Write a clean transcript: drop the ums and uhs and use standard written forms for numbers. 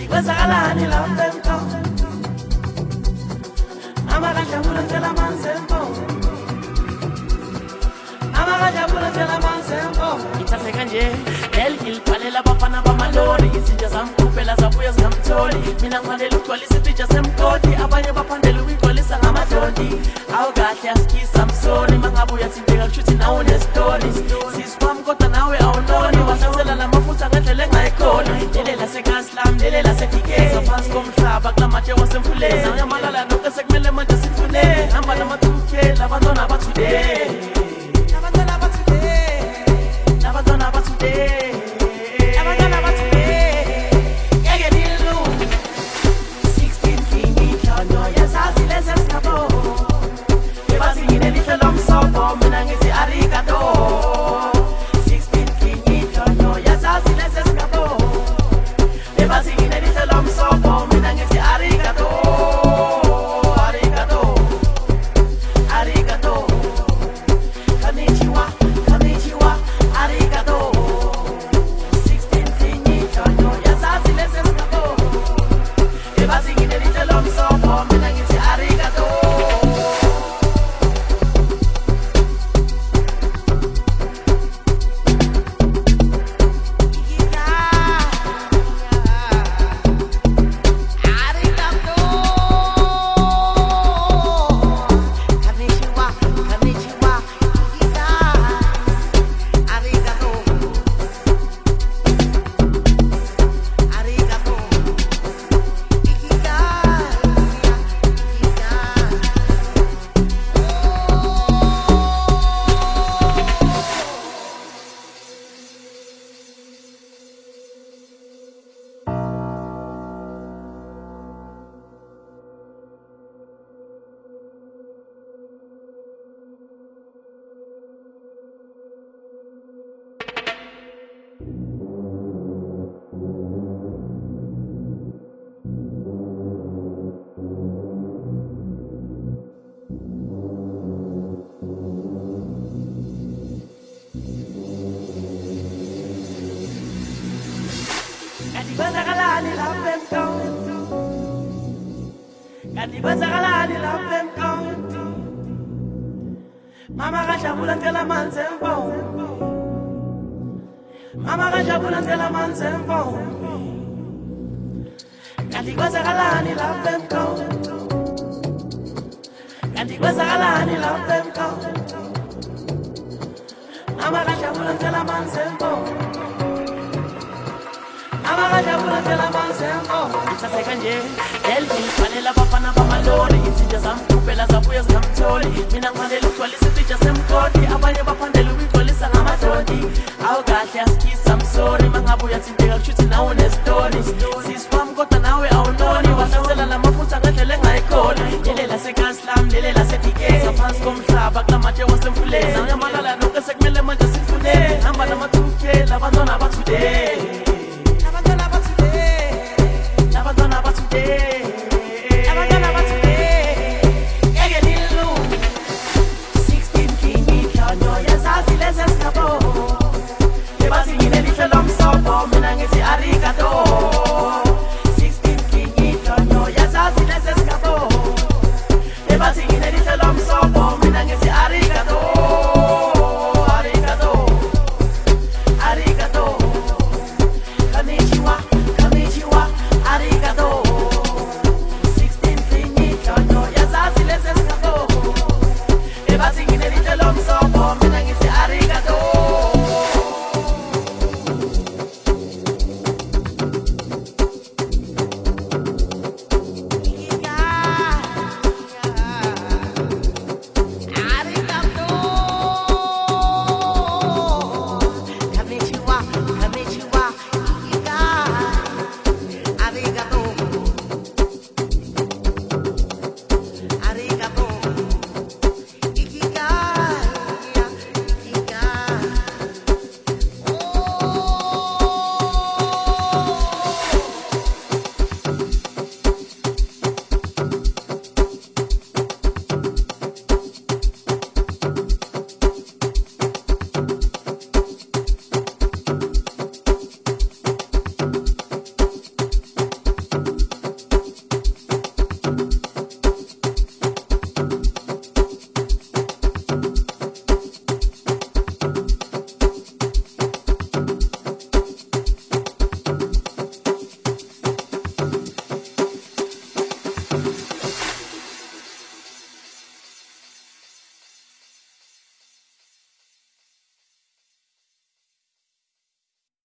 kanti kwenzakalani lapha emkhaya mama kajabula ngicela amanzi empondo mama kajabula ngicela amanzi empondo ngithathe kanje ngiliphalela abafana bamalori izinja zamkhuphela zabuya zingamtholi mina ngifanele ukugcwalisa isitsha semgodi abanye baphandela ukuyigcwalisa ngamadodi awu kahle asikisa msoni mangabuya thinteka kushuthi nawe unestori sisikwami kodwa nawe awunoni wahlasela lamafutha ngendlela engayikhoni lele lasekaslam lele lasekikeza phansi komhlaba kulamatshe wasemfuleni uyamalala nonke sekumele manje sifune hamba nama-2K labantwana bathuday labantwana bathuday Mama kajabula ngicela amanzi empondo mama kajabula ngicela amanzi empondo kanti kwenzakalani lapha emkhaya kanti kwenzakalani lapha emkhaya mama kajabula ngicela amanzi empondo mama kajabula ngicela amanzi empondo ngithathe kanje ngiliphalela abafana bamalori izinja zamkhuphela zabuya zingamtholi mina ngifanele ukugcwalisa isitsha semgodi abanye baphandela ukuyigcwalisa ngamadodi awu kahle asikisa msori mangabuya thinteka kushuthi nawe unestori sisikwami kodwa nawe awunoni wahlasela lamafutha ngendlela engayikhoni lele lasekaslam lele lasekikeza phansi komhlaba kulamatshe wasemfuleni uyamalala nonke sekumele manje sifune hamba nama-2K labantwana bathuday labantwana bathuday